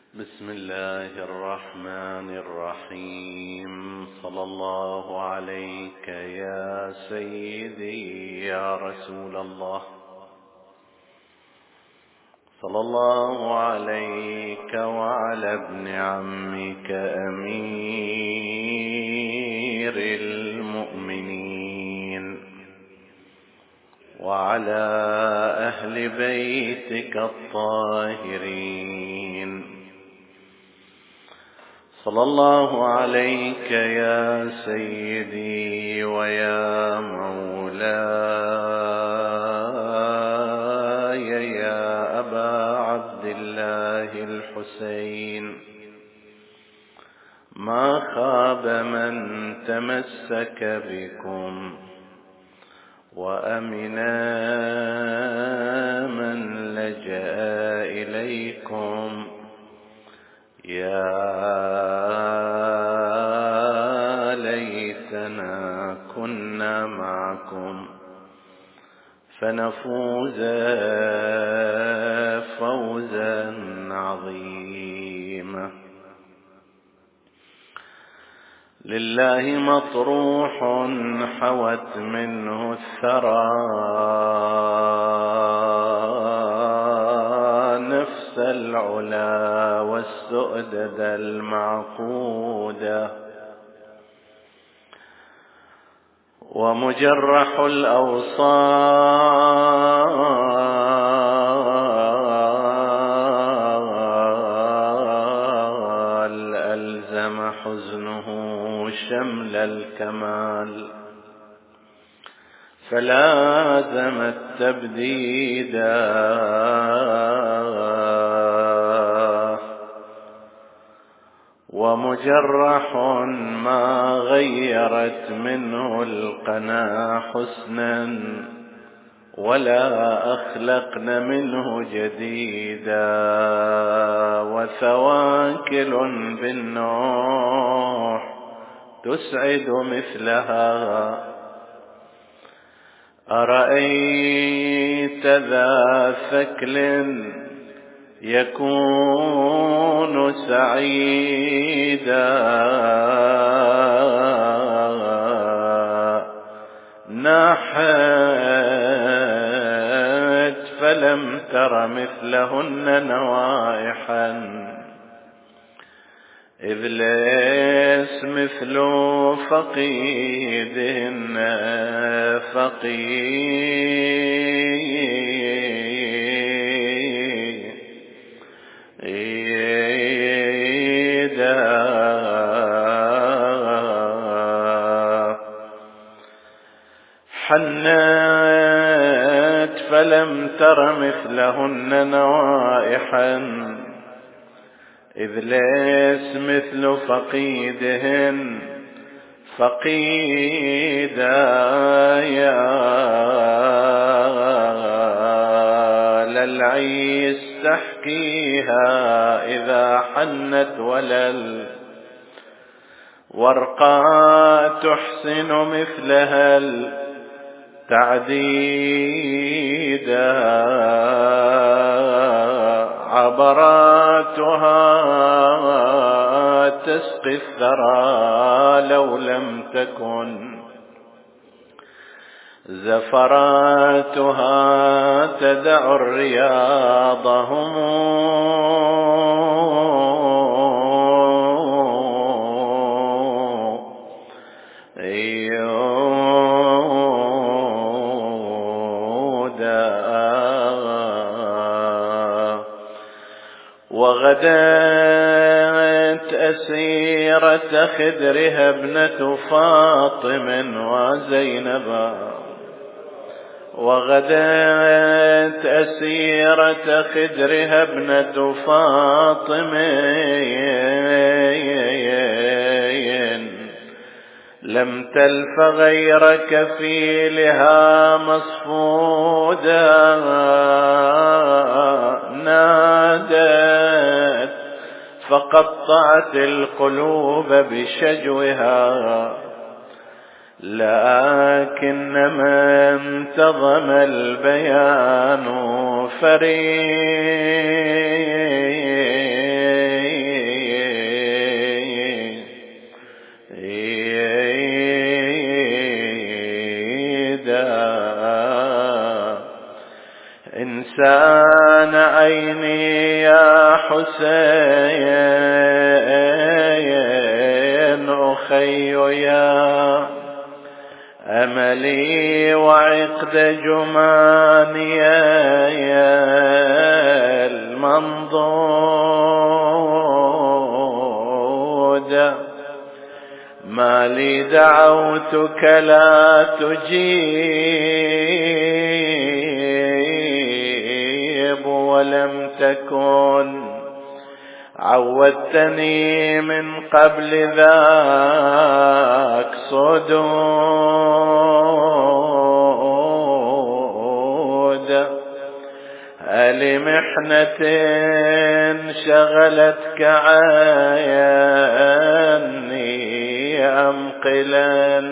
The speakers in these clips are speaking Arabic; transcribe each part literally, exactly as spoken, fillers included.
بسم الله الرحمن الرحيم. صلى الله عليك يا سيدي يا رسول الله، صلى الله عليك وعلى ابن عمك أمير المؤمنين وعلى أهل بيتك الطاهرين. صلى الله عليك يا سيدي ويا مولاي يا أبا عبد الله الحسين. ما خاب من تمسك بكم وأمنا من لجأ إليكم. يا ليتنا كنا معكم فنفوز فوزا عظيما. لله مطروح حوت منه الثرى نفس العلا والسؤدد المعقودة، ومجرح الأوصال ألزم حزنه شمل الكمال، فلازم التبديد ومجرح ما غيرت منه القنا حسنا ولا أخلقن منه جديدا، وثواكل بالنوح تسعد مثلها. أرأيت ذا ثكل يكون سعيدا ناحت فلم تر مثلهن نوائحا، إذ ليس مثل فقيدهن فقيدا. حنت فلم تر مثلهن نوائحا، إذ ليس مثل فقيدهن فقيدا. يا للعيس تحكيها إذا حنت ولل ورقا تحسن مثلها التعديدا. عبراتها تسقي الثرى لو لم تكن، زفراتها تدع الرياض هم وغدت أسيرة خدرها ابنة فاطم وزينب، وغدت أسيرة خدرها ابنة فاطم لم تلف غير كفيلها مصفودا. نادت فقطعت القلوب بشجوها، لكنما انتظم البيان فريد إحسان عيني يا حسين أخي يا أملي وعقد جماني يا المنضود ما لي دعوتك لا تجيب ولم تكن عودتني من قبل ذاك صدود هل محنة شغلتك عني أم قلا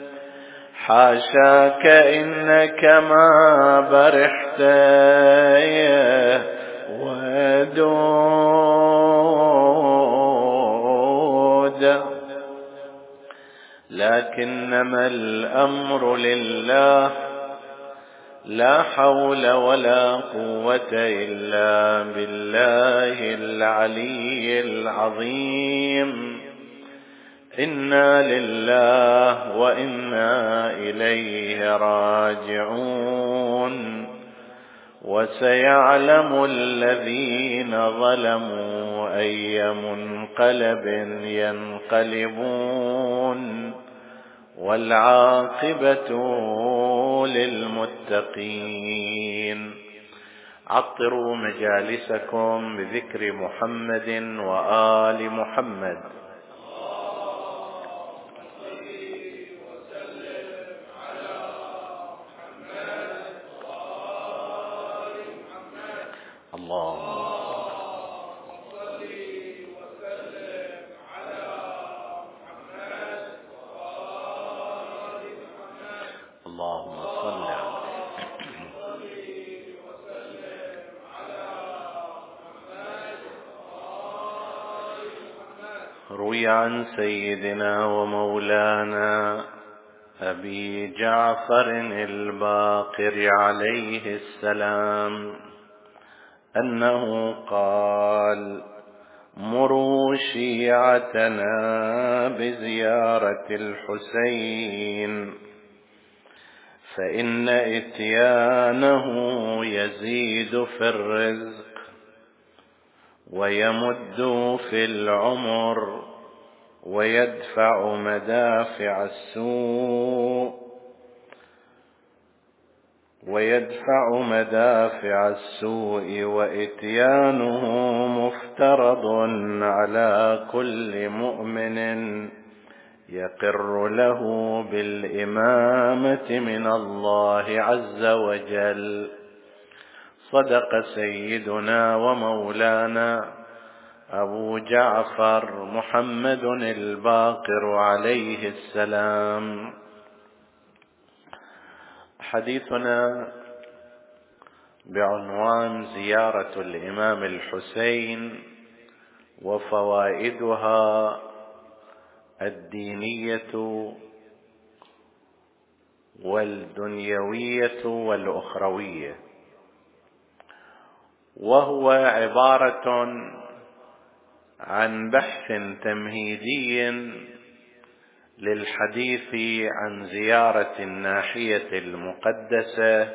حاشاك إنك ما برحت ودود لكنما الأمر لله لا حول ولا قوة إلا بالله العلي العظيم إنا لله وإنا إليه راجعون وسيعلم الذين ظلموا أي منقلب ينقلبون والعاقبة للمتقين. عطروا مجالسكم بذكر محمد وآل محمد. اللهم اللهم صل روي عن سيدنا ومولانا أبي جعفر الباقر عليه السلام أنه قال: مروا شيعتنا بزيارة الحسين فإن إتيانه يزيد في الرزق ويمد في العمر ويدفع مدافع السوء ويدفع مدافع السوء وإتيانه مفترض على كل مؤمن يقر له بالإمامة من الله عز وجل. صدق سيدنا ومولانا أبو جعفر محمد الباقر عليه السلام. حديثنا بعنوان زيارة الإمام الحسين وفوائدها الدينية والدنيوية والأخروية، وهو عبارة عن بحث تمهيدي للحديث عن زيارة الناحية المقدسة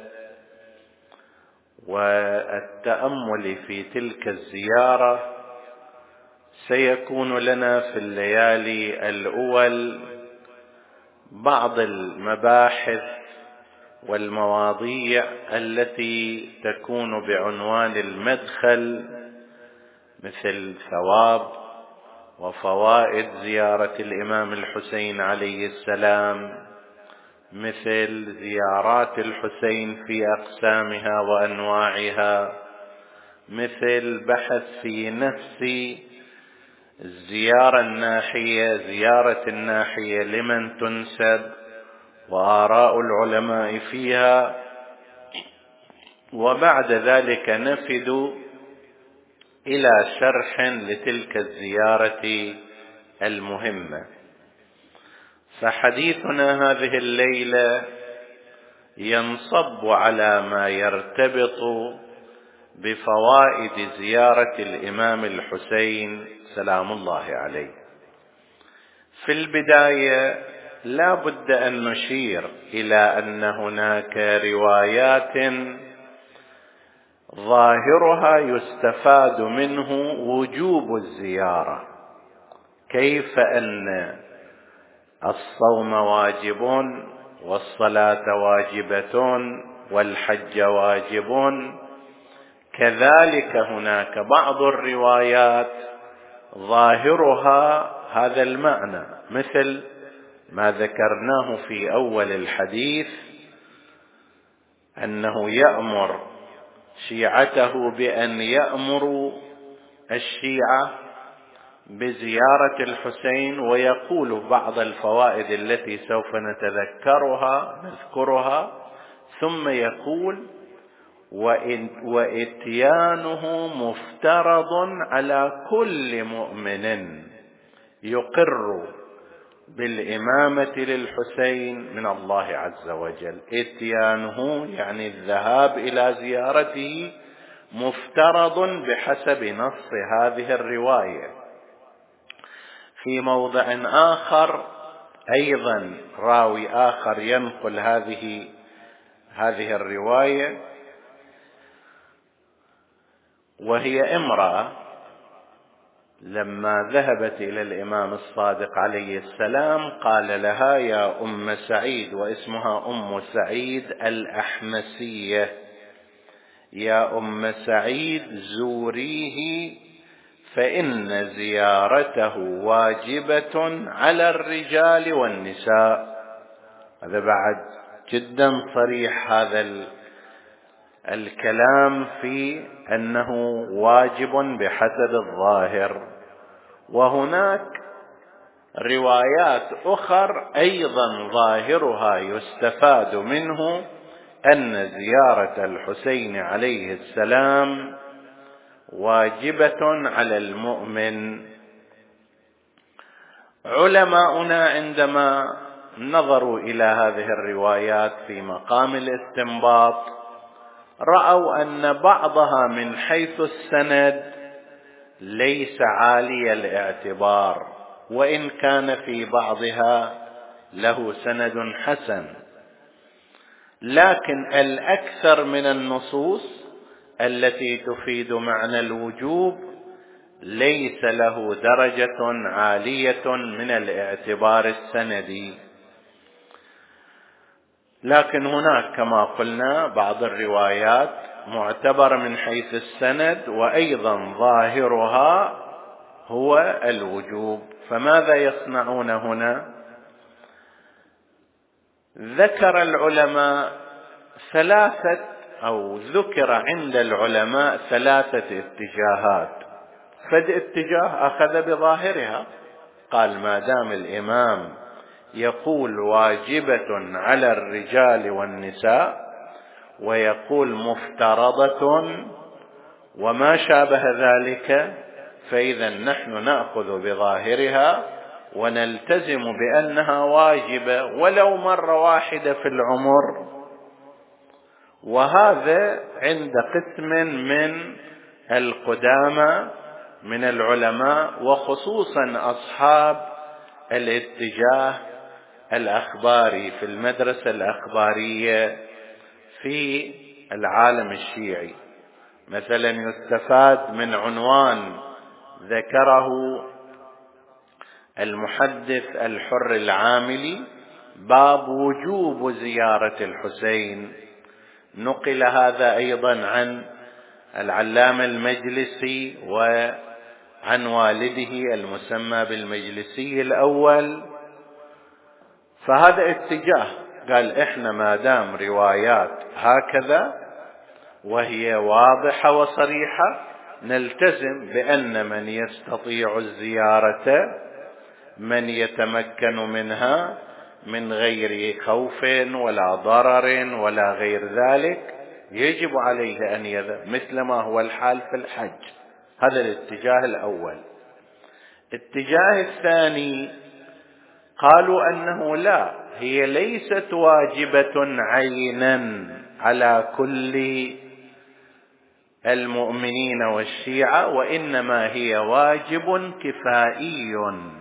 والتأمل في تلك الزيارة. سيكون لنا في الليالي الأول بعض المباحث والمواضيع التي تكون بعنوان المدخل، مثل ثواب وفوائد زيارة الإمام الحسين عليه السلام، مثل زيارات الحسين في أقسامها وأنواعها، مثل بحث في نفس الزيارة الناحية، زيارة الناحية لمن تنسب وآراء العلماء فيها، وبعد ذلك نفذ إلى شرح لتلك الزيارة المهمة. فحديثنا هذه الليلة ينصب على ما يرتبط بفوائد زيارة الإمام الحسين سلام الله عليه. في البداية لا بد أن نشير إلى أن هناك روايات ظاهرها يستفاد منه وجوب الزيارة، كيف أن الصوم واجب والصلاة واجبة والحج واجب، كذلك هناك بعض الروايات ظاهرها هذا المعنى، مثل ما ذكرناه في أول الحديث أنه يأمر شيعته بأن يأمروا الشيعة بزيارة الحسين، ويقول بعض الفوائد التي سوف نتذكرها نذكرها، ثم يقول وإتيانه مفترض على كل مؤمن يقر بالإمامة للحسين من الله عز وجل. إتيانه يعني الذهاب إلى زيارته مفترض بحسب نص هذه الرواية. في موضع آخر أيضا راوي آخر ينقل هذه هذه الرواية، وهي امرأة لما ذهبت إلى الإمام الصادق عليه السلام قال لها يا أم سعيد، واسمها أم سعيد الأحمسية، يا أم سعيد زوريه فإن زيارته واجبة على الرجال والنساء. هذا بعد جدا صريح هذا الكلام في أنه واجب بحسب الظاهر. وهناك روايات أخرى أيضا ظاهرها يستفاد منه أن زيارة الحسين عليه السلام واجبة على المؤمن. علماؤنا عندما نظروا إلى هذه الروايات في مقام الاستنباط رأوا أن بعضها من حيث السند ليس عالي الاعتبار، وإن كان في بعضها له سند حسن، لكن الأكثر من النصوص التي تفيد معنى الوجوب ليس له درجة عالية من الاعتبار السندي. لكن هناك كما قلنا بعض الروايات معتبر من حيث السند، وأيضا ظاهرها هو الوجوب. فماذا يصنعون هنا؟ ذكر العلماء ثلاثة أو ذكر عند العلماء ثلاثة اتجاهات. فد اتجاه أخذ بظاهرها، قال ما دام الإمام يقول واجبة على الرجال والنساء ويقول مفترضة وما شابه ذلك، فإذا نحن نأخذ بظاهرها ونلتزم بأنها واجبة ولو مرة واحدة في العمر. وهذا عند قسم من القدامى من العلماء، وخصوصا أصحاب الاتجاه الأخباري في المدرسة الأخبارية في العالم الشيعي. مثلا يستفاد من عنوان ذكره المحدث الحر العاملي باب وجوب زيارة الحسين. نقل هذا أيضا عن العلامة المجلسي وعن والده المسمى بالمجلسي الأول. فهذا اتجاه قال إحنا ما دام روايات هكذا وهي واضحة وصريحة نلتزم بأن من يستطيع الزيارة من يتمكن منها من غير خوف ولا ضرر ولا غير ذلك يجب عليه أن يذهب، مثل ما هو الحال في الحج. هذا الاتجاه الأول. الاتجاه الثاني قالوا أنه لا، هي ليست واجبة عينا على كل المؤمنين والشيعة، وإنما هي واجب كفائي،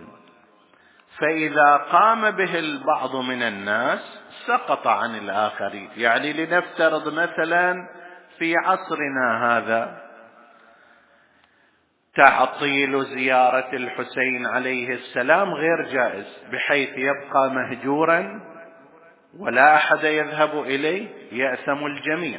فإذا قام به البعض من الناس سقط عن الآخرين. يعني لنفترض مثلا في عصرنا هذا تعطيل زيارة الحسين عليه السلام غير جائز، بحيث يبقى مهجورا ولا أحد يذهب إليه، يأثم الجميع.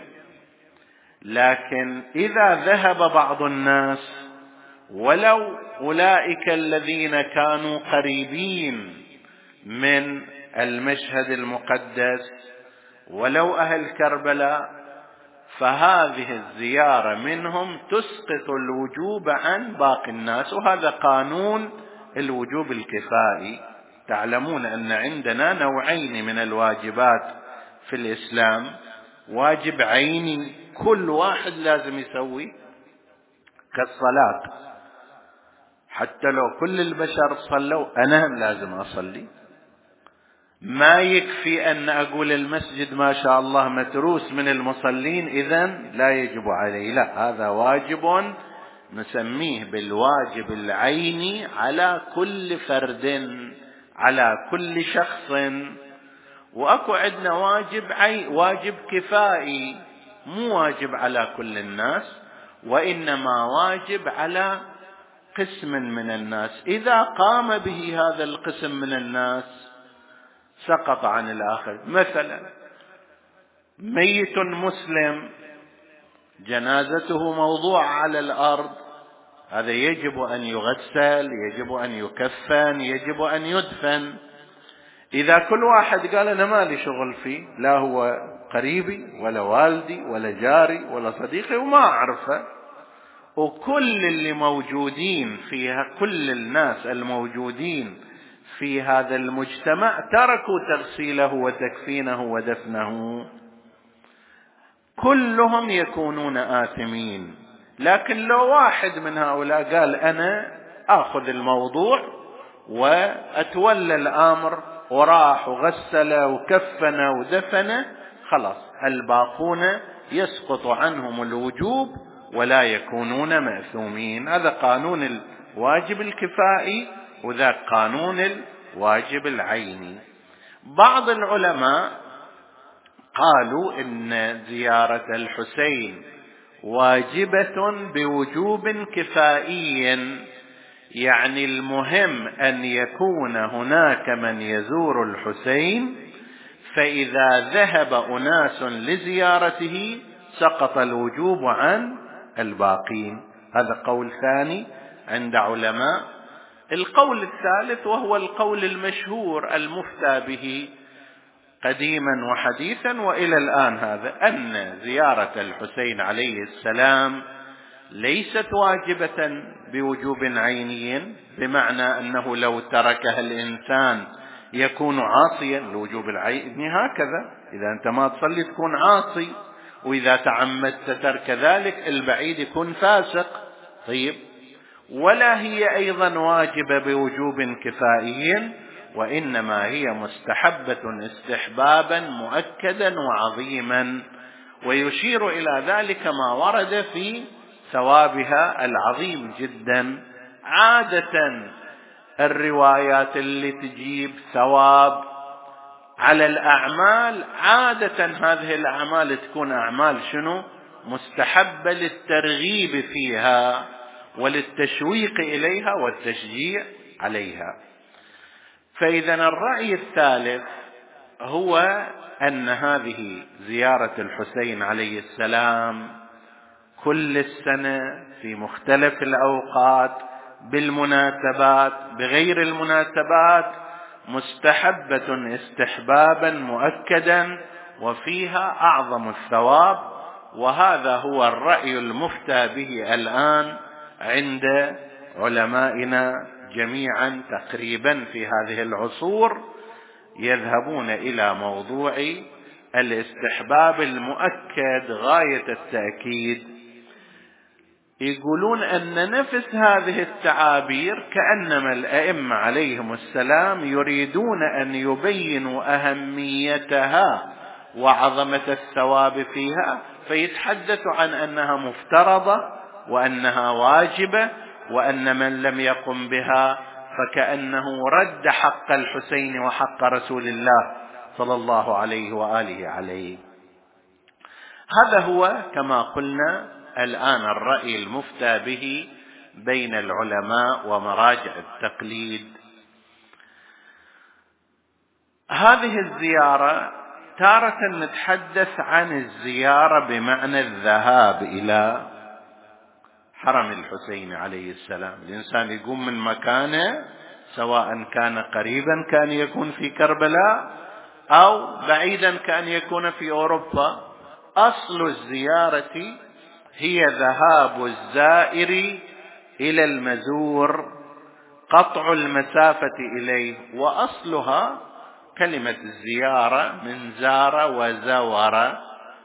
لكن إذا ذهب بعض الناس ولو أولئك الذين كانوا قريبين من المشهد المقدس ولو أهل كربلاء، فهذه الزيارة منهم تسقط الوجوب عن باقي الناس، وهذا قانون الوجوب الكفائي. تعلمون أن عندنا نوعين من الواجبات في الإسلام: واجب عيني كل واحد لازم يسوي كالصلاة، حتى لو كل البشر صلوا أنا لازم أصلي. ما يكفي أن أقول المسجد ما شاء الله متروس من المصلين إذن لا يجب عليه، لا، هذا واجب نسميه بالواجب العيني على كل فرد، على كل شخص. وأكو عندنا واجب عي... واجب كفائي، مو واجب على كل الناس، وإنما واجب على قسم من الناس. إذا قام به هذا القسم من الناس سقط عن الآخر. مثلا ميت مسلم جنازته موضوعة على الأرض، هذا يجب أن يغسل، يجب أن يكفن، يجب أن يدفن. إذا كل واحد قال أنا ما لي شغل فيه، لا هو قريبي ولا والدي ولا جاري ولا صديقي وما أعرفه، وكل اللي موجودين فيها، كل الناس الموجودين في هذا المجتمع تركوا تغسيله وتكفينه ودفنه، كلهم يكونون آثمين. لكن لو واحد من هؤلاء قال أنا أخذ الموضوع وأتولى الأمر وراح وغسل وكفن ودفن، خلاص الباقون يسقط عنهم الوجوب ولا يكونون مأثومين. هذا قانون الواجب الكفائي، وذاك قانون الواجب العيني. بعض العلماء قالوا إن زيارة الحسين واجبة بوجوب كفائي، يعني المهم أن يكون هناك من يزور الحسين، فإذا ذهب أناس لزيارته سقط الوجوب عن الباقين. هذا قول ثاني عند علماء. القول الثالث وهو القول المشهور المفتى به قديما وحديثا وإلى الآن، هذا أن زيارة الحسين عليه السلام ليست واجبة بوجوب عيني، بمعنى أنه لو تركها الإنسان يكون عاصيا. الوجوب العيني هكذا، إذا أنت ما تصلي تكون عاصي، وإذا تعمدت ترك ذلك البعيد يكون فاسق. طيب، ولا هي أيضا واجبة بوجوب كفائي، وإنما هي مستحبة استحبابا مؤكدا وعظيما، ويشير إلى ذلك ما ورد في ثوابها العظيم جدا. عادة الروايات اللي تجيب ثواب على الأعمال، عادة هذه الأعمال تكون أعمال شنو؟ مستحبة للترغيب فيها وللتشويق إليها والتشجيع عليها. فإذا الرأي الثالث هو أن هذه زيارة الحسين عليه السلام كل السنة في مختلف الأوقات، بالمناسبات بغير المناسبات، مستحبة استحبابا مؤكدا، وفيها أعظم الثواب. وهذا هو الرأي المفتى به الآن عند علمائنا جميعا تقريبا في هذه العصور، يذهبون إلى موضوع الاستحباب المؤكد غاية التأكيد. يقولون أن نفس هذه التعابير كأنما الأئمة عليهم السلام يريدون أن يبينوا أهميتها وعظمة الثواب فيها، فيتحدث عن أنها مفترضة وأنها واجبة، وأن من لم يقم بها فكأنه رد حق الحسين وحق رسول الله صلى الله عليه وآله عليه. هذا هو كما قلنا الآن الرأي المفتى به بين العلماء ومراجع التقليد. هذه الزيارة تارة نتحدث عن الزيارة بمعنى الذهاب إلى حرم الحسين عليه السلام. الإنسان يقوم من مكانه، سواء كان قريبا كان يكون في كربلاء أو بعيدا كان يكون في أوروبا. أصل الزيارة هي ذهاب الزائر إلى المزور، قطع المسافة إليه، وأصلها كلمة الزيارة من زار وزور.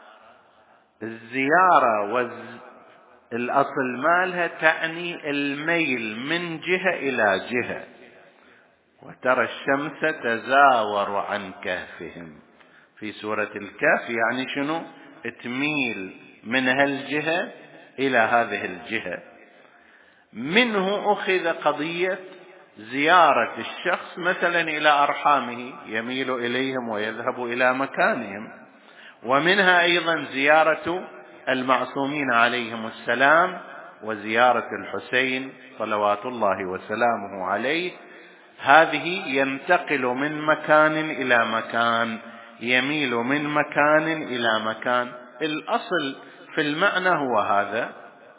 الزيارة والز... الأصل مالها تعني الميل من جهة إلى جهة. وترى الشمس تزاور عن كهفهم في سورة الكهف، يعني شنو؟ تميل من هالجهة إلى هذه الجهة. منه أخذ قضية زيارة الشخص مثلا إلى أرحامه، يميل إليهم ويذهب إلى مكانهم. ومنها أيضا زيارة المعصومين عليهم السلام وزيارة الحسين صلوات الله وسلامه عليه. هذه ينتقل من مكان إلى مكان، يميل من مكان إلى مكان. الأصل في المعنى هو هذا.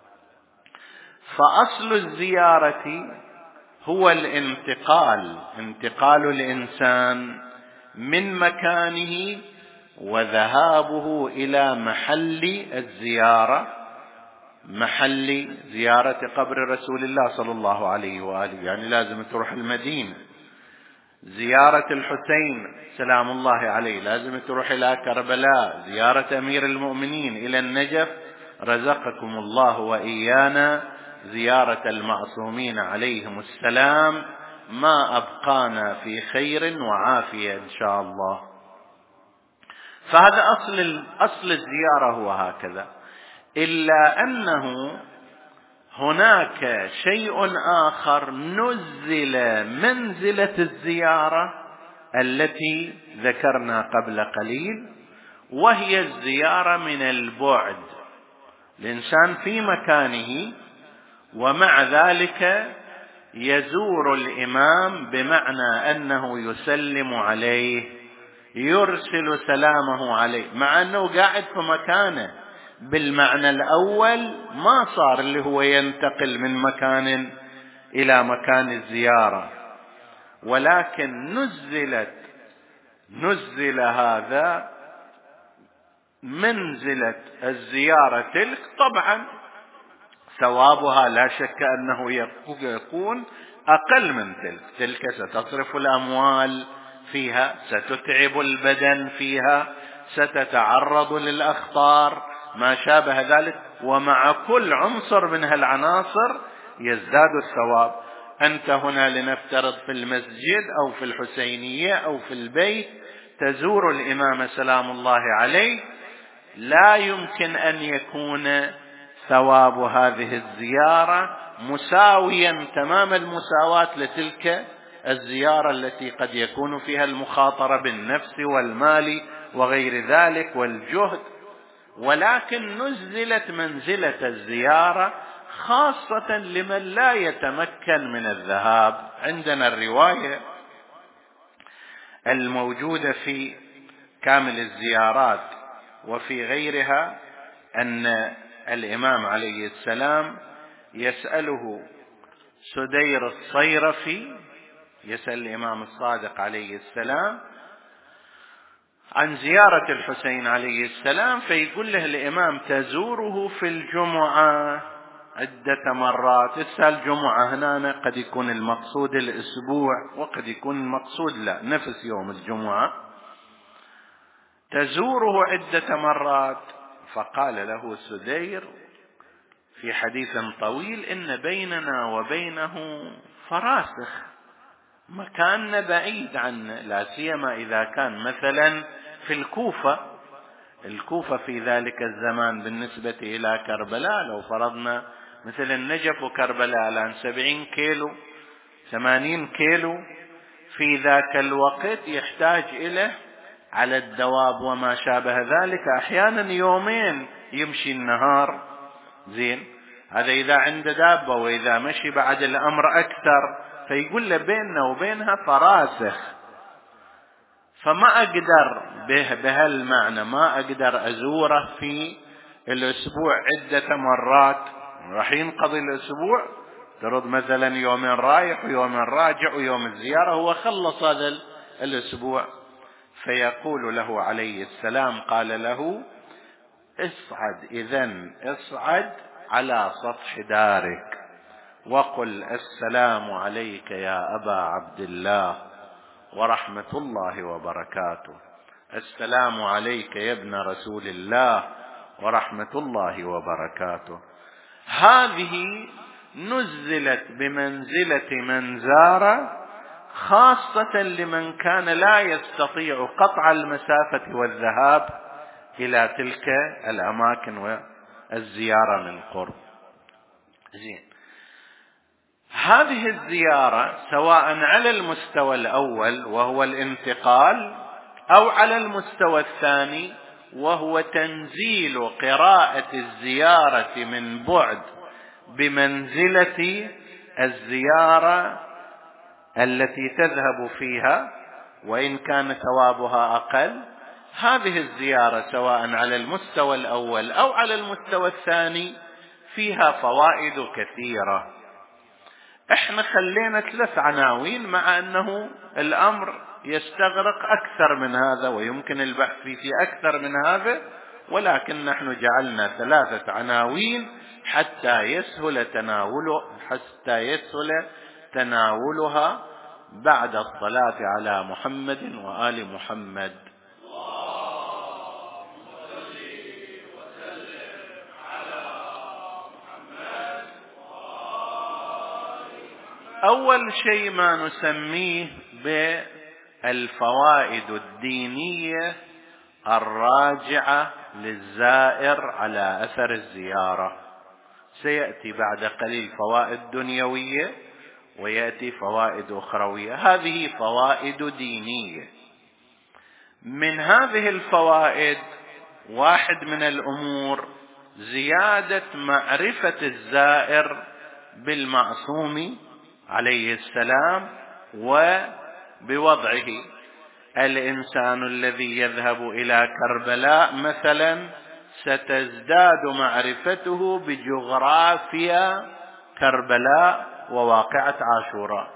فأصل الزيارة هو الانتقال، انتقال الإنسان من مكانه وذهابه إلى محل الزيارة، محل زيارة قبر رسول الله صلى الله عليه وآله. يعني لازم تروح المدينة. زيارة الحسين سلام الله عليه لازم تروح إلى كربلاء. زيارة أمير المؤمنين إلى النجف، رزقكم الله وإيانا زيارة المعصومين عليهم السلام، ما أبقانا في خير وعافية إن شاء الله. فهذا أصل أصل الزيارة هو هكذا. إلا أنه هناك شيء آخر نزل منزلة الزيارة التي ذكرنا قبل قليل، وهي الزيارة من البعد. الإنسان في مكانه ومع ذلك يزور الإمام، بمعنى أنه يسلم عليه، يرسل سلامه عليه، مع أنه قاعد في مكانه. بالمعنى الأول ما صار اللي هو ينتقل من مكان إلى مكان الزيارة، ولكن نزلت نزل هذا منزلة الزيارة تلك. طبعا ثوابها لا شك أنه يكون أقل من تلك. تلك ستصرف الأموال فيها، ستتعب البدن فيها، ستتعرض للأخطار ما شابه ذلك، ومع كل عنصر من هالعناصر يزداد الثواب. أنت هنا لنفترض في المسجد أو في الحسينية أو في البيت تزور الإمام سلام الله عليه، لا يمكن أن يكون ثواب هذه الزيارة مساويا تمام المساواة لتلك الزيارة التي قد يكون فيها المخاطرة بالنفس والمال وغير ذلك والجهد. ولكن نزلت منزلة الزيارة خاصة لمن لا يتمكن من الذهاب. عندنا الرواية الموجودة في كامل الزيارات وفي غيرها أن الإمام عليه السلام يسأله سدير الصيرفي، يسأل الإمام الصادق عليه السلام عن زيارة الحسين عليه السلام، فيقول له الإمام تزوره في الجمعة عدة مرات. السال جمعة هنا قد يكون المقصود الأسبوع، وقد يكون المقصود لا نفس يوم الجمعة. تزوره عدة مرات. فقال له سدير في حديث طويل إن بيننا وبينه فراسخ، مكاننا بعيد عنه، لا سيما إذا كان مثلا في الكوفة. الكوفة في ذلك الزمان بالنسبة إلى كربلاء لو فرضنا مثل النجف وكربلاء الآن سبعين كيلو ثمانين كيلو، في ذاك الوقت يحتاج إلى على الدواب وما شابه ذلك أحيانا يومين يمشي النهار. زين، هذا إذا عنده دابة، وإذا مشي بعد الأمر أكثر، فيقول له بيننا وبينها فراسخ. فما أقدر به بهالمعنى ما أقدر أزوره في الأسبوع عدة مرات، راح ينقضي الأسبوع، ترد مثلا يومين رايح ويومين راجع ويوم الزيارة، هو خلص هذا الأسبوع. فيقول له عليه السلام، قال له اصعد إذن، اصعد على سطح دارك وقل السلام عليك يا أبا عبد الله ورحمة الله وبركاته، السلام عليك يا ابن رسول الله ورحمة الله وبركاته. هذه نزلت بمنزلة من زار، خاصة لمن كان لا يستطيع قطع المسافة والذهاب إلى تلك الأماكن والزيارة من قرب. زين، هذه الزيارة سواء على المستوى الأول وهو الانتقال، أو على المستوى الثاني وهو تنزيل قراءة الزيارة من بعد بمنزلة الزيارة التي تذهب فيها وإن كان ثوابها أقل. هذه الزيارة سواء على المستوى الأول أو على المستوى الثاني فيها فوائد كثيرة. احنا خلينا ثلاث عناوين، مع أنه الأمر يستغرق أكثر من هذا ويمكن البحث فيه في أكثر من هذا، ولكن نحن جعلنا ثلاثة عناوين حتى يسهل تناوله حتى يسهل تناولها بعد الصلاة على محمد وآل محمد. أول شيء ما نسميه بالفوائد الدينية الراجعة للزائر على أثر الزيارة. سيأتي بعد قليل فوائد دنيوية ويأتي فوائد أخروية. هذه فوائد دينية. من هذه الفوائد واحد من الأمور زيادة معرفة الزائر بالمعصوم عليه السلام وبوضعه. الإنسان الذي يذهب إلى كربلاء مثلا ستزداد معرفته بجغرافيا كربلاء وواقعة عاشوراء،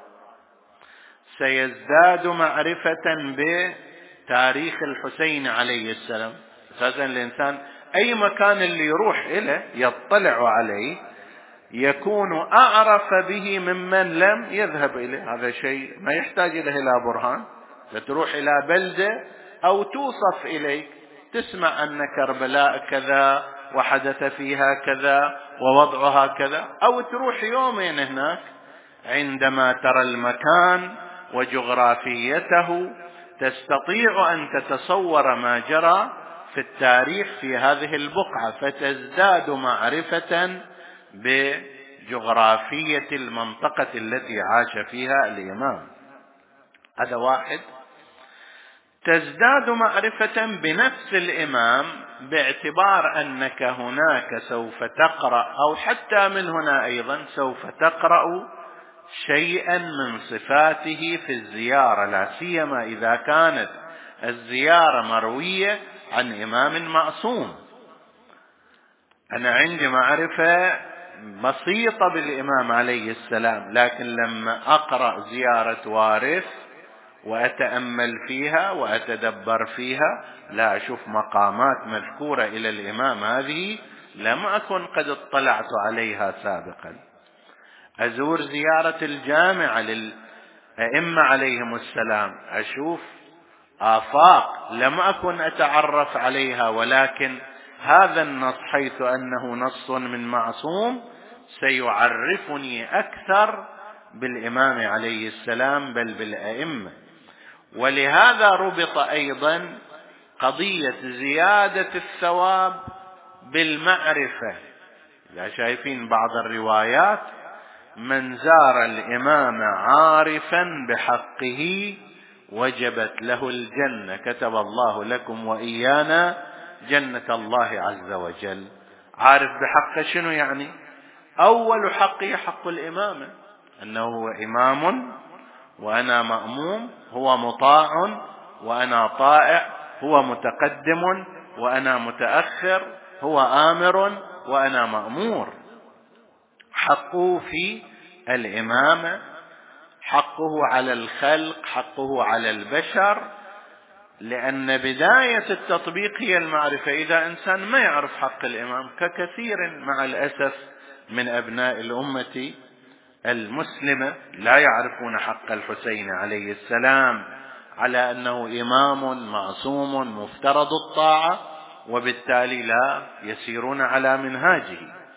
سيزداد معرفة بتاريخ الحسين عليه السلام. أساسا الإنسان أي مكان اللي يروح إليه يطلع عليه يكون أعرف به ممن لم يذهب إليه. هذا شيء ما يحتاج إليه إلى برهان. تروح إلى بلدة أو توصف إليك، تسمع أن كربلاء كذا وحدث فيها كذا ووضعها كذا، أو تروح يومين هناك، عندما ترى المكان وجغرافيته تستطيع أن تتصور ما جرى في التاريخ في هذه البقعة، فتزداد معرفة بجغرافية المنطقة التي عاش فيها الإمام. هذا واحد. تزداد معرفة بنفس الإمام باعتبار أنك هناك سوف تقرأ، أو حتى من هنا أيضا سوف تقرأ شيئا من صفاته في الزيارة، لا سيما إذا كانت الزيارة مروية عن إمام معصوم. أنا عندي معرفة بسيطة بالإمام عليه السلام، لكن لما أقرأ زيارة وارث وأتأمل فيها وأتدبر فيها لا أشوف مقامات مذكورة إلى الإمام هذه لم أكن قد اطلعت عليها سابقا. أزور زيارة الجامعة للأئمة عليهم السلام، أشوف آفاق لم أكن أتعرف عليها، ولكن هذا النص حيث أنه نص من معصوم سيعرفني أكثر بالإمام عليه السلام بل بالأئمة. ولهذا ربط أيضا قضية زيادة الثواب بالمعرفة. إذا شايفين بعض الروايات: من زار الإمام عارفا بحقه وجبت له الجنة، كتب الله لكم وإيانا جنة الله عز وجل. عارف بحقه شنو يعني؟ أول حقه حق الإمامة، أنه هو إمام وأنا مأموم، هو مطاع وأنا طائع، هو متقدم وأنا متأخر، هو آمر وأنا مأمور. حقه في الإمامة، حقه على الخلق، حقه على البشر، لأن بداية التطبيق هي المعرفة. إذا إنسان ما يعرف حق الإمام، ككثير مع الأسف من أبناء الأمة المسلمة لا يعرفون حق الحسين عليه السلام على أنه إمام معصوم مفترض الطاعة، وبالتالي لا يسيرون على منهاجه.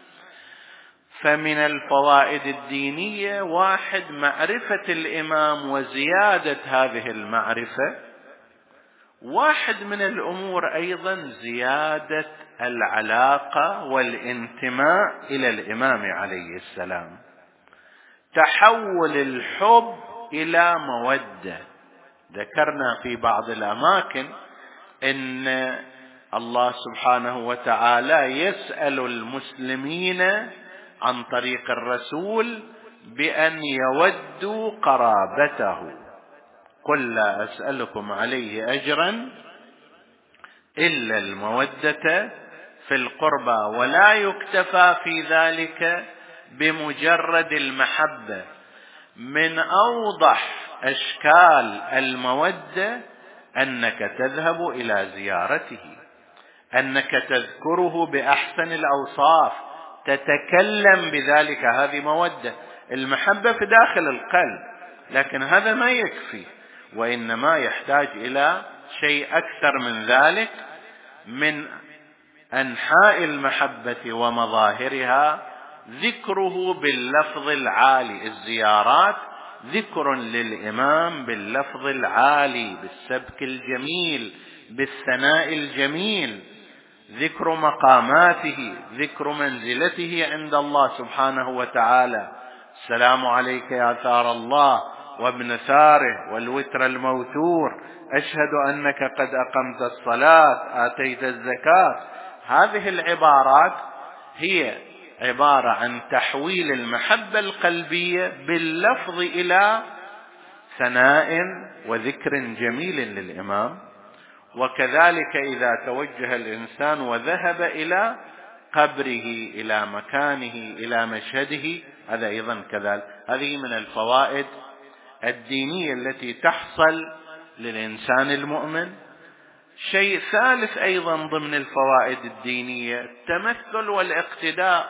فمن الفوائد الدينية: واحد، معرفة الإمام وزيادة هذه المعرفة. واحد من الأمور أيضا زيادة العلاقة والانتماء إلى الإمام عليه السلام، تحول الحب إلى مودة. ذكرنا في بعض الأماكن إن الله سبحانه وتعالى يسأل المسلمين عن طريق الرسول بأن يودوا قرابته: قل لا أسألكم عليه أجرا إلا المودة في القربى. ولا يكتفى في ذلك بمجرد المحبة. من أوضح أشكال المودة أنك تذهب إلى زيارته، أنك تذكره بأحسن الأوصاف، تتكلم بذلك. هذه مودة. المحبة في داخل القلب، لكن هذا ما يكفي، وإنما يحتاج إلى شيء أكثر من ذلك. من أنحاء المحبة ومظاهرها ذكره باللفظ العالي. الزيارات ذكر للإمام باللفظ العالي، بالسبك الجميل، بالثناء الجميل، ذكر مقاماته، ذكر منزلته عند الله سبحانه وتعالى: السلام عليك يا ثار الله وابن ثاره والوتر الموتور، أشهد أنك قد أقمت الصلاة، آتيت الزكاة. هذه العبارات هي عبارة عن تحويل المحبة القلبية باللفظ إلى ثناء وذكر جميل للإمام. وكذلك إذا توجه الإنسان وذهب إلى قبره، إلى مكانه، إلى مشهده، هذا أيضا كذلك. هذه من الفوائد الدينية التي تحصل للإنسان المؤمن. شيء ثالث أيضا ضمن الفوائد الدينية: التمثل والاقتداء.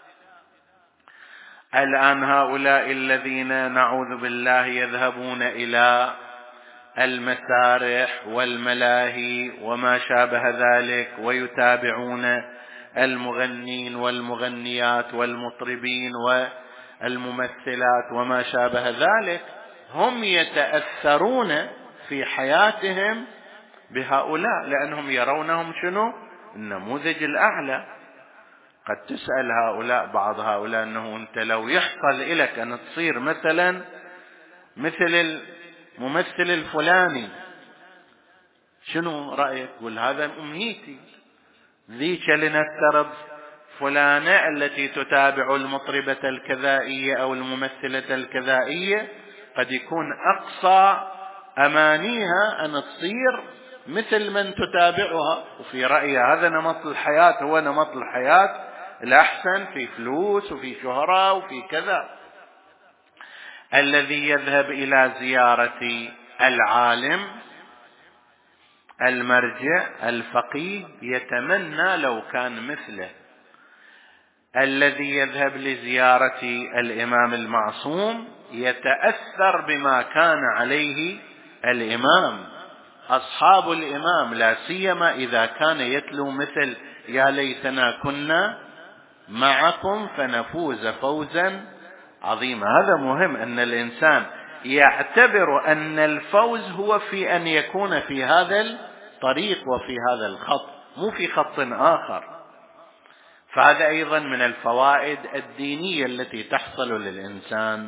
الآن هؤلاء الذين نعوذ بالله يذهبون إلى المسارح والملاهي وما شابه ذلك، ويتابعون المغنين والمغنيات والمطربين والممثلات وما شابه ذلك، هم يتأثرون في حياتهم بهؤلاء، لأنهم يرونهم شنو؟ النموذج الأعلى. قد تسأل هؤلاء بعض هؤلاء أنه أنت لو يحصل إليك أن تصير مثلا مثل الممثل الفلاني شنو رأيك؟ قل هذا أمنيتي. ذيك لنفترض فلانة التي تتابع المطربة الكذائية أو الممثلة الكذائية قد يكون أقصى أمانيها أن تصير مثل من تتابعها، وفي رأيها هذا نمط الحياة، هو نمط الحياة الأحسن، في فلوس وفي شهرة وفي كذا. الذي يذهب إلى زيارة العالم المرجع الفقيه يتمنى لو كان مثله. الذي يذهب لزيارة الإمام المعصوم يتأثر بما كان عليه الإمام. أصحاب الإمام لا سيما إذا كان يتلو مثل يا ليتنا كنا معكم فنفوز فوزا عظيما. هذا مهم، أن الإنسان يعتبر أن الفوز هو في أن يكون في هذا الطريق وفي هذا الخط، مو في خط آخر. فهذا أيضا من الفوائد الدينية التي تحصل للإنسان.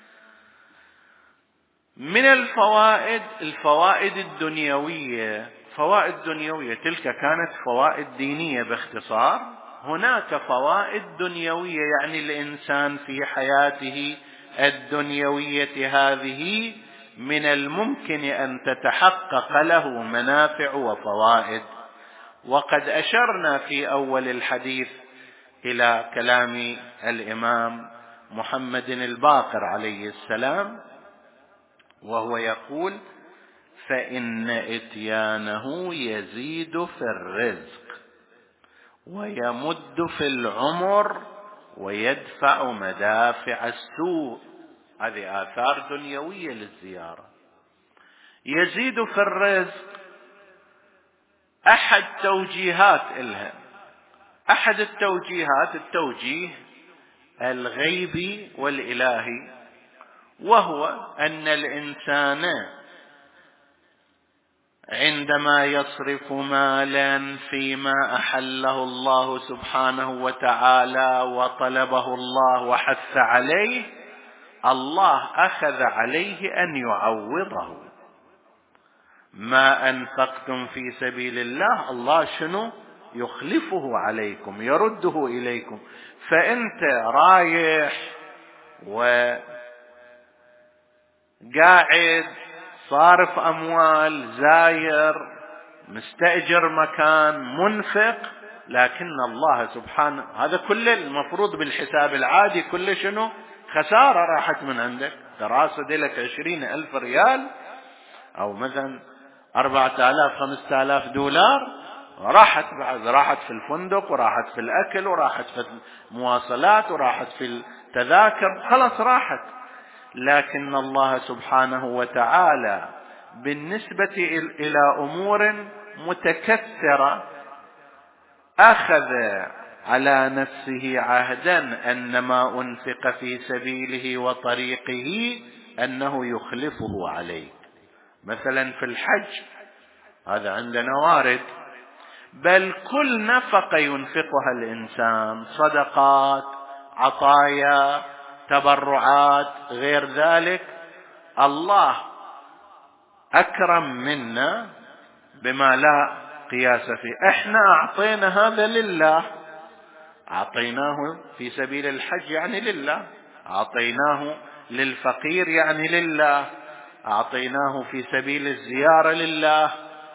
من الفوائد الفوائد الدنيوية، فوائد دنيوية تلك كانت فوائد دينية باختصار. هناك فوائد دنيوية، يعني الإنسان في حياته الدنيوية هذه من الممكن أن تتحقق له منافع وفوائد. وقد أشرنا في أول الحديث إلى كلام الإمام محمد الباقر عليه السلام، وهو يقول: فإن إتيانه يزيد في الرزق ويمد في العمر ويدفع مدافع السوء. هذه آثار دنيوية للزيارة. يزيد في الرزق أحد توجيهات إلها، أحد التوجيهات التوجيه الغيبي والإلهي، وهو أن الإنسان عندما يصرف مالا فيما أحله الله سبحانه وتعالى وطلبه الله وحث عليه، الله أخذ عليه أن يعوضه. ما أنفقتم في سبيل الله الله شنو؟ يخلفه عليكم، يرده إليكم. فأنت رايح وقاعد صارف أموال، زاير، مستأجر مكان، منفق، لكن الله سبحانه، هذا كله المفروض بالحساب العادي كله شنو؟ خسارة راحت من عندك. دراسة لك عشرين ألف ريال أو مثلا أربعة آلاف خمسة آلاف دولار، راحت بعد، راحت في الفندق وراحت في الأكل وراحت في المواصلات وراحت في التذاكر، خلاص راحت. لكن الله سبحانه وتعالى بالنسبة إلى أمور متكثرة أخذ على نفسه عهدا أن ما أنفق في سبيله وطريقه أنه يخلفه عليه. مثلا في الحج هذا عندنا وارد، بل كل نفقة ينفقها الإنسان، صدقات، عطايا، تبرعات، غير ذلك، الله أكرم منا بما لا قياس فيه. احنا أعطينا هذا لله، أعطيناه في سبيل الحج يعني لله، أعطيناه للفقير يعني لله، أعطيناه في سبيل الزيارة لله.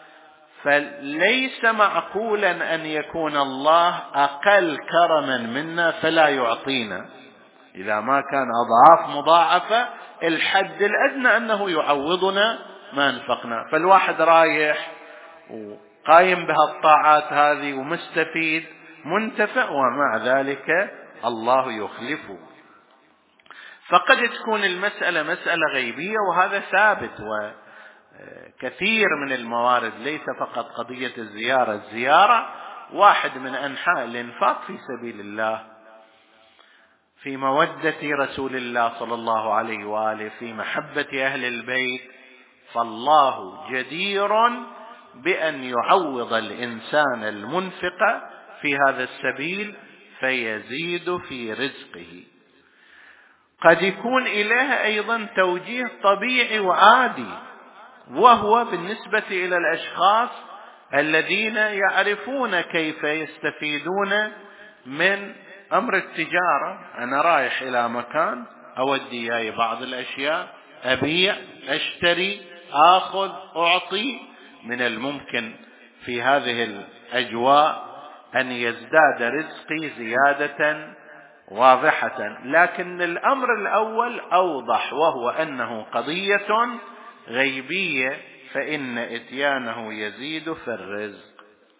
فليس معقولا أن يكون الله أقل كرما منا فلا يعطينا. إذا ما كان أضعاف مضاعفة، الحد الأدنى أنه يعوضنا ما انفقنا. فالواحد رايح وقايم بهالطاعات هذه ومستفيد منتفع، ومع ذلك الله يخلفه. فقد تكون المسألة مسألة غيبية، وهذا ثابت، وكثير من الموارد ليس فقط قضية الزيارة. الزيارة واحد من أنحاء الإنفاق في سبيل الله، في مودة رسول الله صلى الله عليه وآله، في محبة أهل البيت. فالله جدير بأن يعوض الإنسان المنفق في هذا السبيل فيزيد في رزقه. قد يكون إليها أيضا توجيه طبيعي وعادي، وهو بالنسبة إلى الأشخاص الذين يعرفون كيف يستفيدون من أمر التجارة. أنا رايح إلى مكان، أودي إياي بعض الأشياء، أبيع، أشتري، آخذ، أعطي. من الممكن في هذه الأجواء أن يزداد رزقي زيادة واضحة. لكن الأمر الأول أوضح، وهو أنه قضية غيبية. فإن إتيانه يزيد في الرزق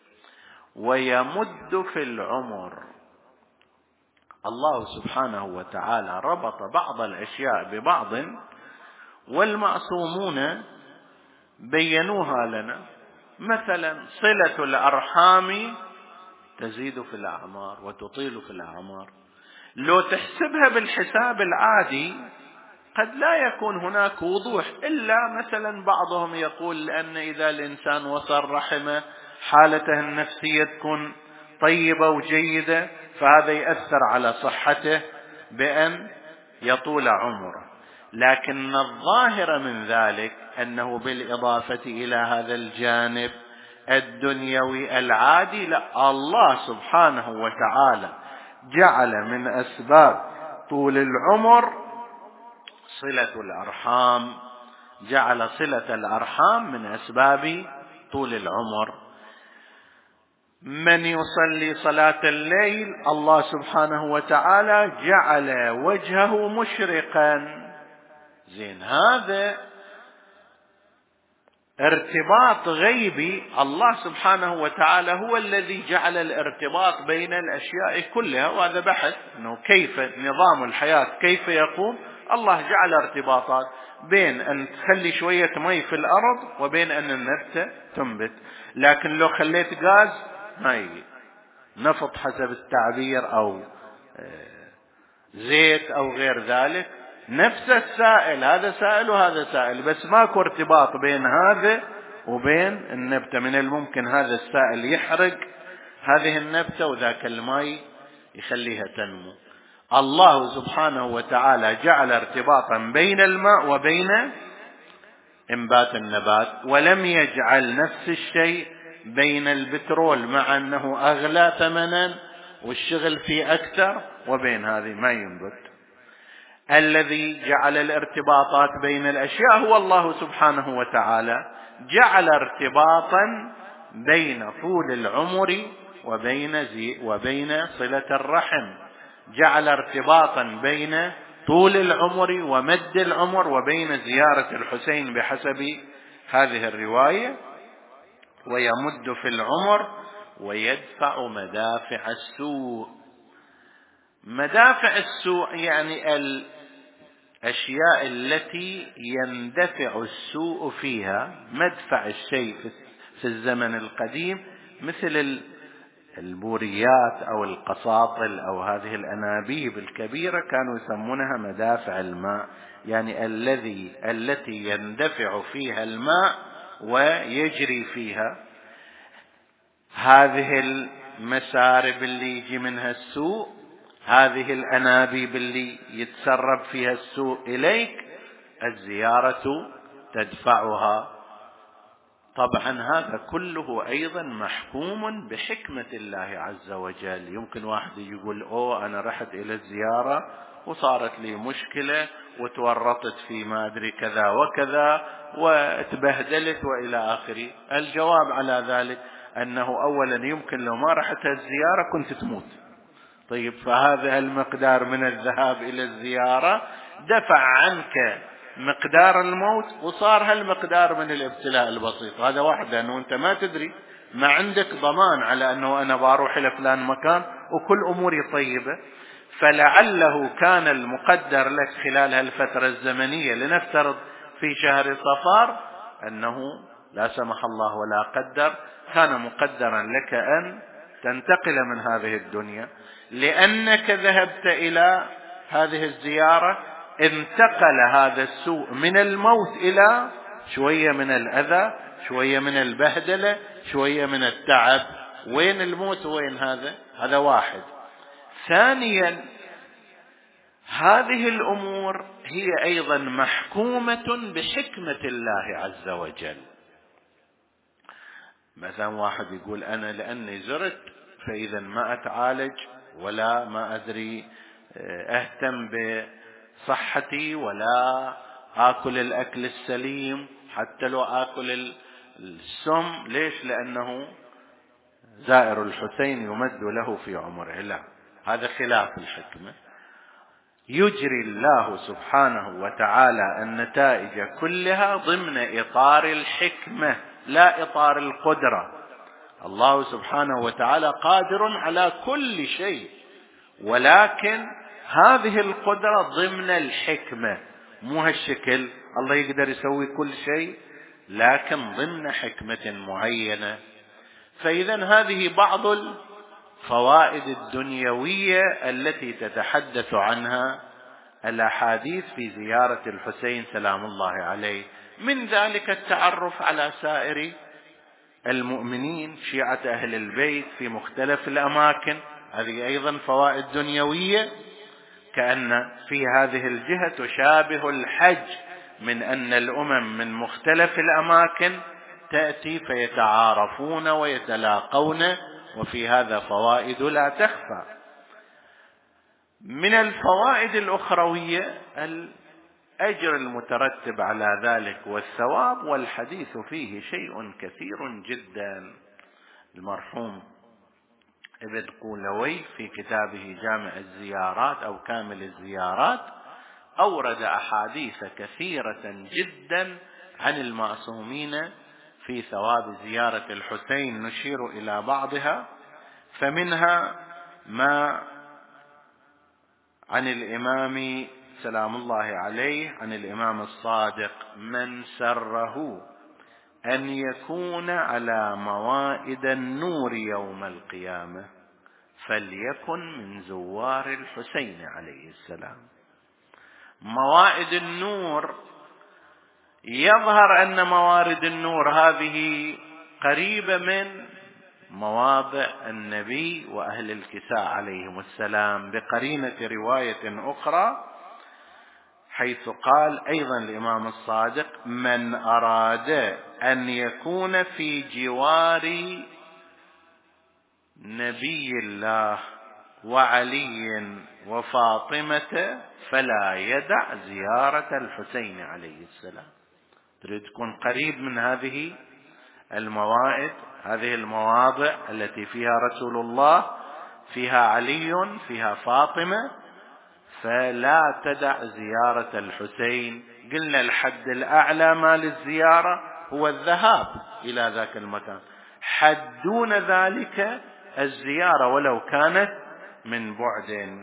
ويمد في العمر. الله سبحانه وتعالى ربط بعض الأشياء ببعض، والمعصومون بينوها لنا. مثلا صلة الأرحام تزيد في الأعمار وتطيل في الأعمار. لو تحسبها بالحساب العادي قد لا يكون هناك وضوح، إلا مثلا بعضهم يقول لأن إذا الإنسان وصل رحمه حالته النفسية تكون طيبة وجيدة، فهذا يأثر على صحته بأن يطول عمره. لكن الظاهر من ذلك أنه بالإضافة إلى هذا الجانب الدنيوي العادي، لا، الله سبحانه وتعالى جعل من أسباب طول العمر صلة الأرحام، جعل صلة الأرحام من أسباب طول العمر. من يصلي صلاة الليل الله سبحانه وتعالى جعل وجهه مشرقا. زين، هذا ارتباط غيبي. الله سبحانه وتعالى هو الذي جعل الارتباط بين الأشياء كلها، وهذا بحث أنه كيف نظام الحياة كيف يقوم. الله جعل ارتباطات بين أن تخلي شوية مي في الأرض وبين أن النبتة تنبت. لكن لو خليت غاز ما يجي، نفط حسب التعبير أو زيت أو غير ذلك، نفس السائل، هذا سائل وهذا سائل، بس ماكو ارتباط بين هذا وبين النبتة. من الممكن هذا السائل يحرق هذه النبتة وذاك الماء يخليها تنمو. الله سبحانه وتعالى جعل ارتباطا بين الماء وبين انبات النبات، ولم يجعل نفس الشيء بين البترول مع أنه أغلى ثمنا والشغل فيه أكثر وبين هذه ما ينبت. الذي جعل الارتباطات بين الأشياء هو الله سبحانه وتعالى، جعل ارتباطا بين طول العمر وبين زي وبين صلة الرحم، جعل ارتباطا بين طول العمر ومد العمر وبين زيارة الحسين بحسب هذه الرواية، ويمد في العمر ويدفع مدافع السوء. مدافع السوء يعني الأشياء التي يندفع السوء فيها. مدفع الشيء في الزمن القديم مثل البوريات أو القساطل أو هذه الأنابيب الكبيرة كانوا يسمونها مدافع الماء، يعني الذي التي يندفع فيها الماء ويجري فيها. هذه المسارب اللي يجي منها السوء، هذه الأنابيب اللي يتسرب فيها السوء إليك، الزيارة تدفعها. طبعا هذا كله أيضا محكوم بحكمة الله عز وجل. يمكن واحد يقول أوه أنا رحت إلى الزيارة وصارت لي مشكلة وتورطت في ما أدري كذا وكذا وتبهدلت وإلى آخره. الجواب على ذلك أنه أولا يمكن لو ما رحت الزيارة كنت تموت. طيب، فهذا المقدار من الذهاب إلى الزيارة دفع عنك مقدار الموت، وصار هالمقدار من الابتلاء البسيط. هذا واحد، لأنه أنت ما تدري، ما عندك ضمان على أنه أنا بروح إلى فلان مكان وكل أموري طيبة. فلعله كان المقدر لك خلال هالفترة الزمنية، لنفترض في شهر صفار، أنه لا سمح الله ولا قدر كان مقدرا لك أن تنتقل من هذه الدنيا. لأنك ذهبت إلى هذه الزيارة انتقل هذا السوء من الموت إلى شوية من الأذى، شوية من البهدلة، شوية من التعب. وين الموت وين هذا؟ هذا واحد. ثانيا، هذه الأمور هي أيضا محكومة بحكمة الله عز وجل. مثلا واحد يقول أنا لأني زرت فإذا ما أتعالج ولا ما أدري أهتم بصحتي ولا آكل الأكل السليم، حتى لو آكل السم. ليش؟ لأنه زائر الحسين يمد له في عمره. لا، هذا خلاف الحكمة. يجري الله سبحانه وتعالى النتائج كلها ضمن إطار الحكمة لا إطار القدرة. الله سبحانه وتعالى قادر على كل شيء، ولكن هذه القدرة ضمن الحكمة، مو هالشكل الله يقدر يسوي كل شيء لكن ضمن حكمة معينة. فإذا هذه بعض الفوائد الدنيوية التي تتحدث عنها الأحاديث في زيارة الحسين سلام الله عليه، من ذلك التعرف على سائر المؤمنين شيعة أهل البيت في مختلف الأماكن، هذه أيضا فوائد دنيوية، كأن في هذه الجهة تشابه الحج، من أن الأمم من مختلف الأماكن تأتي فيتعارفون ويتلاقون، وفي هذا فوائد لا تخفى. من الفوائد الأخروية الأجر المترتب على ذلك والثواب، والحديث فيه شيء كثير جدا. المرحوم ابن قولوي في كتابه جامع الزيارات أو كامل الزيارات أورد أحاديث كثيرة جدا عن المعصومين في ثواب زيارة الحسين، نشير إلى بعضها. فمنها ما عن الإمام سلام الله عليه، عن الإمام الصادق: من سره أن يكون على موائد النور يوم القيامة فليكن من زوار الحسين عليه السلام. موائد النور، يظهر أن موارد النور هذه قريبة من مواضع النبي وأهل الكساء عليهم السلام، بقرينة رواية أخرى حيث قال أيضا الإمام الصادق: من أراد أن يكون في جوار نبي الله وعلي وفاطمة فلا يدع زيارة الحسين عليه السلام. تريد تكون قريب من هذه الموائد، هذه المواضع التي فيها رسول الله، فيها علي، فيها فاطمة، فلا تدع زيارة الحسين. قلنا الحد الأعلى ما للزيارة هو الذهاب إلى ذاك المكان، حد دون ذلك الزيارة ولو كانت من بعد.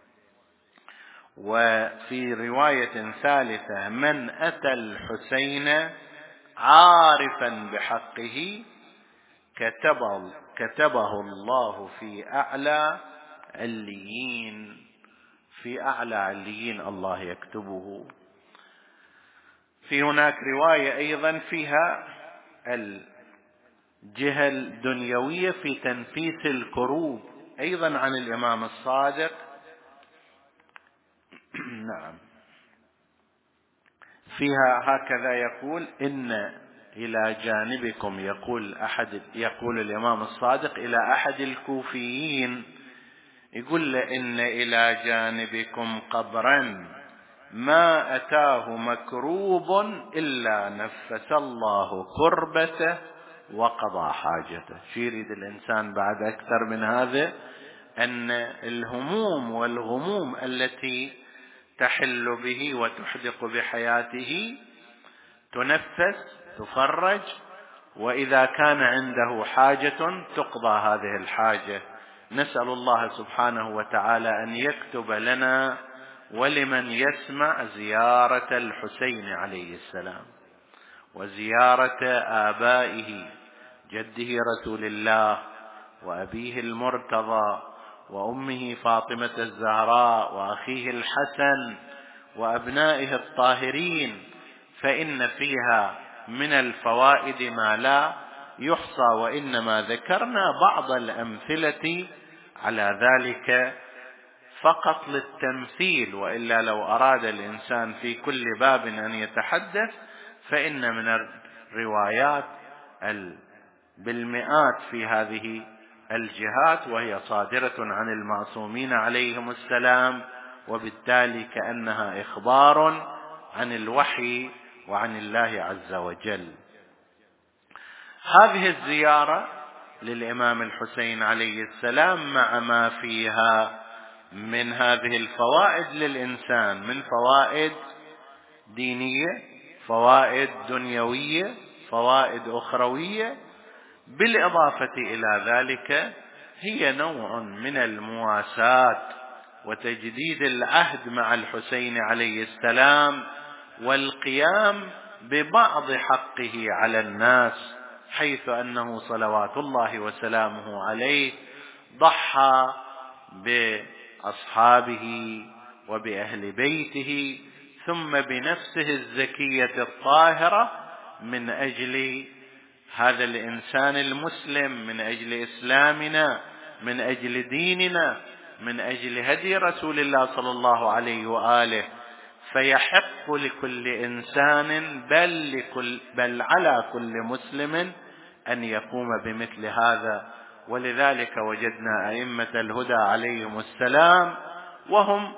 وفي رواية ثالثة: من أتى الحسين عارفا بحقه كتبه, كتبه الله في أعلى عليين، في أعلى عليين الله يكتبه. في هناك رواية أيضا فيها الجهة الدنيوية في تنفيس الكروب، أيضا عن الإمام الصادق. نعم، فيها هكذا يقول: إن إلى جانبكم، يقول أحد يقول الإمام الصادق إلى أحد الكوفيين، يقول له: إن إلى جانبكم قبرا ما أتاه مكروب إلا نفس الله كربته وقضى حاجته. شو يريد الإنسان بعد أكثر من هذا؟ أن الهموم والغموم التي تحل به وتحدق بحياته تنفس، تفرج، وإذا كان عنده حاجة تقضى هذه الحاجة. نسأل الله سبحانه وتعالى أن يكتب لنا ولمن يسمع زيارة الحسين عليه السلام، وزيارة آبائه، جده رسول الله وأبيه المرتضى وأمه فاطمة الزهراء وأخيه الحسن وأبنائه الطاهرين، فإن فيها من الفوائد ما لا يحصى، وإنما ذكرنا بعض الأمثلة على ذلك فقط للتمثيل، وإلا لو أراد الإنسان في كل باب أن يتحدث فإن من الروايات بالمئات في هذه الجهات، وهي صادرة عن المعصومين عليهم السلام، وبالتالي كأنها إخبار عن الوحي وعن الله عز وجل. هذه الزيارة للإمام الحسين عليه السلام مع ما فيها من هذه الفوائد للإنسان، من فوائد دينية، فوائد دنيوية، فوائد أخروية، بالإضافة إلى ذلك هي نوع من المواساة وتجديد العهد مع الحسين عليه السلام، والقيام ببعض حقه على الناس، حيث أنه صلوات الله وسلامه عليه ضحى بأصحابه وبأهل بيته ثم بنفسه الزكية الطاهرة من أجل هذا الإنسان المسلم، من أجل إسلامنا، من أجل ديننا، من أجل هدي رسول الله صلى الله عليه وآله. فيحق لكل إنسان بل, لكل بل على كل مسلم أن يقوم بمثل هذا. ولذلك وجدنا أئمة الهدى عليهم السلام وهم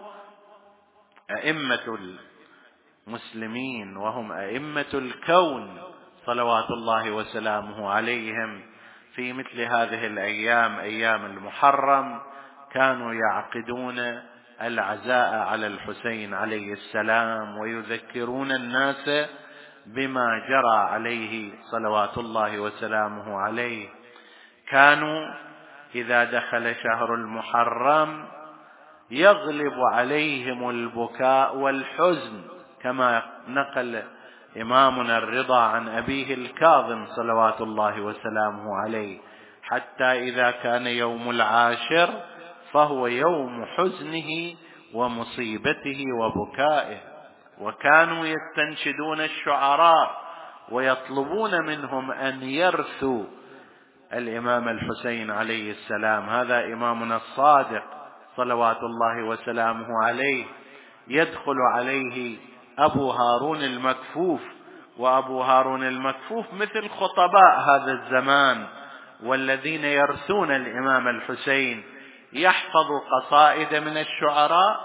أئمة المسلمين وهم أئمة الكون صلوات الله وسلامه عليهم، في مثل هذه الأيام أيام المحرم كانوا يعقدون العزاء على الحسين عليه السلام ويذكرون الناس بما جرى عليه صلوات الله وسلامه عليه. كانوا إذا دخل شهر المحرم يغلب عليهم البكاء والحزن، كما نقل إمامنا الرضا عن أبيه الكاظم صلوات الله وسلامه عليه، حتى إذا كان يوم العاشر فهو يوم حزنه ومصيبته وبكائه. وكانوا يستنشدون الشعراء ويطلبون منهم أن يرثوا الإمام الحسين عليه السلام. هذا إمامنا الصادق صلوات الله وسلامه عليه. يدخل عليه أبو هارون المكفوف، وأبو هارون المكفوف مثل خطباء هذا الزمان والذين يرثون الإمام الحسين، يحفظ قصائد من الشعراء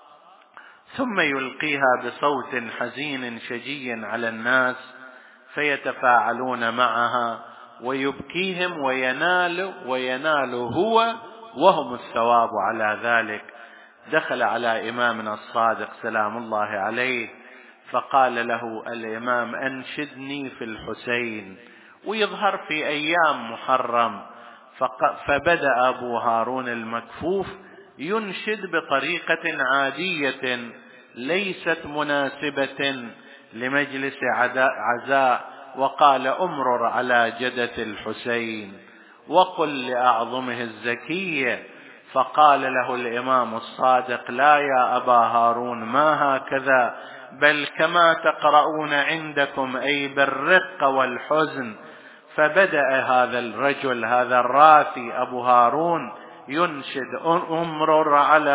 ثم يلقيها بصوت حزين شجي على الناس فيتفاعلون معها ويبكيهم وينال وينال هو وهم الثواب على ذلك. دخل على إمامنا الصادق سلام الله عليه فقال له الإمام أنشدني في الحسين، ويظهر في أيام محرم. فبدأ أبو هارون المكفوف ينشد بطريقة عادية ليست مناسبة لمجلس عزاء، وقال أمرر على جدة الحسين وقل لأعظمه الزكية. فقال له الإمام الصادق لا يا أبا هارون ما هكذا، بل كما تقرؤون عندكم أي بالرق والحزن. فبدأ هذا الرجل هذا الراثي أبو هارون ينشد أمرر على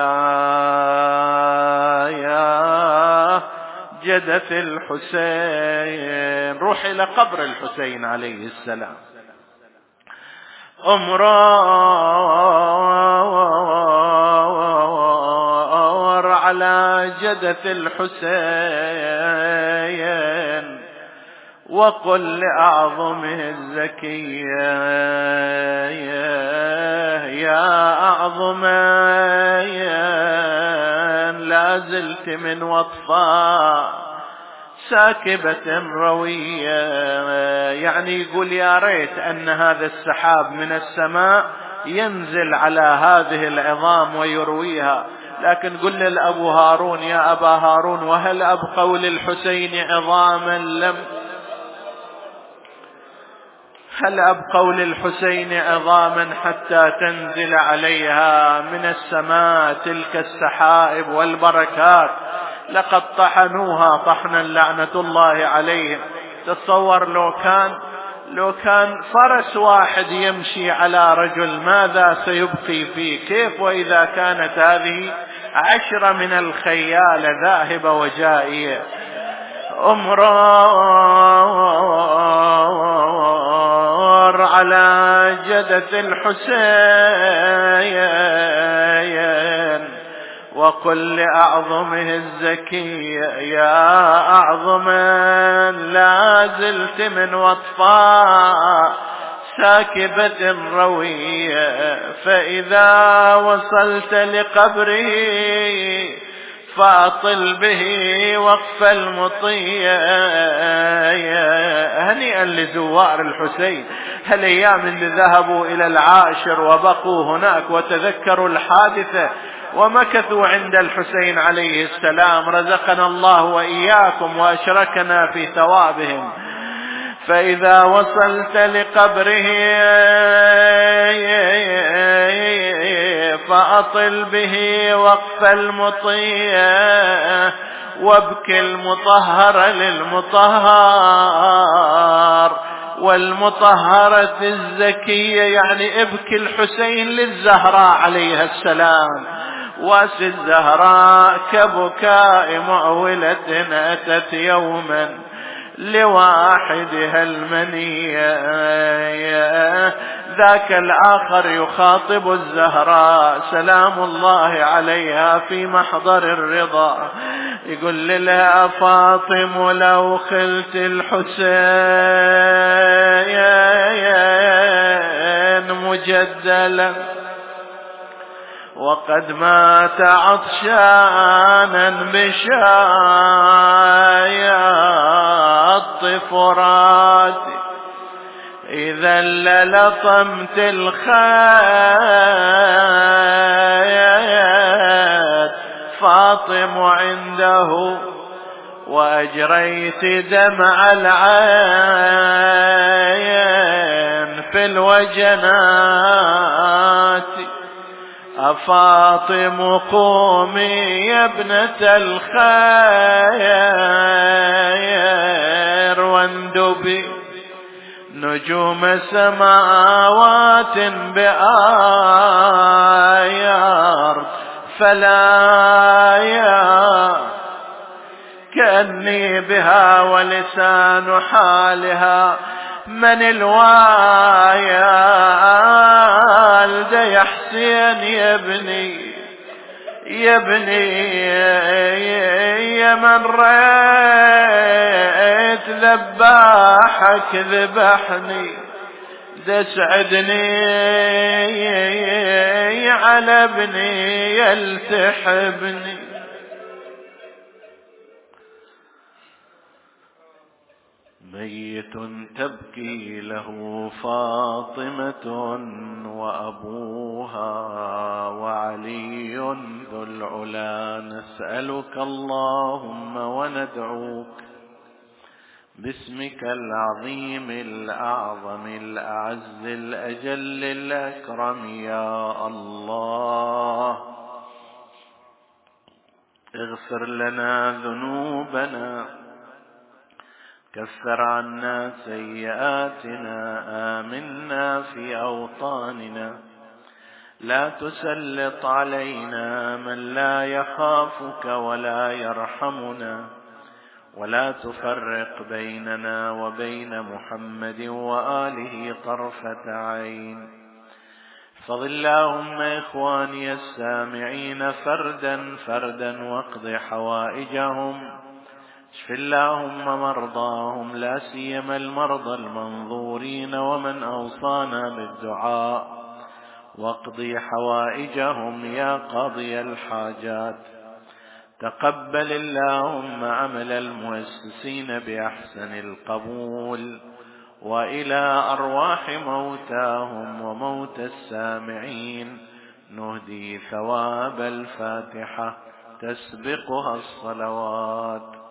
يا جدة الحسين، روح إلى قبر الحسين عليه السلام، أمرر على جدة الحسين وقل لأعظمه الزكية يا أعظم لا زلت من وطفاء ساكبة روية. يعني يقول يا ريت أن هذا السحاب من السماء ينزل على هذه العظام ويرويها. لكن قل لأبو هارون يا أبا هارون وهل أبقوا للحسين عظاما لم هل أبقوا للحسين عظاما حتى تنزل عليها من السماء تلك السحائب والبركات؟ لقد طحنوها طحنا لعنة الله عليهم. تصور لو كان لو كان فرس واحد يمشي على رجل ماذا سيبقي فيه؟ كيف وإذا كانت هذه عشرة من الخيال ذاهبة وجائية. أمرار على جدة الحسين وقل لأعظمه الزكي يا أعظم لا زلت من وطفاء ساكبة روية. فإذا وصلت لقبره فأطل به وقف المطية. هنيئا لزوار الحسين، هالأيام اللي ذهبوا إلى العاشر وبقوا هناك وتذكروا الحادثة ومكثوا عند الحسين عليه السلام، رزقنا الله وإياكم وأشركنا في ثوابهم. فإذا وصلت لقبره فأطل به وقف المطيع وابكي المطهر للمطهر والمطهرة الزكية، يعني ابكي الحسين للزهراء عليها السلام، واس الزهراء كبكاء مؤولة أتت يوما لواحدها المنية. ذاك الآخر يخاطب الزهراء سلام الله عليها في محضر الرضا، يقول لها فاطم لو خلت الحسين مجدلا وقد مات عطشانا بشايط فرات، إذا للطمت الخيات فاطم عنده وأجريت دمع العين في الوجنات. أفاطم قومي يا ابنة الخير واندبي نجوم سماوات بآيار فلايا، كأني بها ولسان حالها من الوايال ده يا حسين يا ابني يا ابني يا من رأيت ذباحك ذبحني، ده سعدني على ابني يلتحبني. ميت تبكي له فاطمة وأبوها وعلي ذو العلا، نسألك اللهم وندعوك باسمك العظيم الأعظم الأعز الأجل الأكرم يا الله، اغفر لنا ذنوبنا، كفر عنا سيئاتنا، آمنا في أوطاننا، لا تسلط علينا من لا يخافك ولا يرحمنا، ولا تفرق بيننا وبين محمد وآله طرفة عين. احفظ اللهم إخواني السامعين فردا فردا واقض حوائجهم، اشف اللهم مرضاهم لا سيما المرضى المنظورين ومن أوصانا بالدعاء، واقضي حوائجهم يا قاضي الحاجات. تقبل اللهم عمل المؤسسين بأحسن القبول، وإلى أرواح موتاهم وموت السامعين نهدي ثواب الفاتحة تسبقها الصلوات.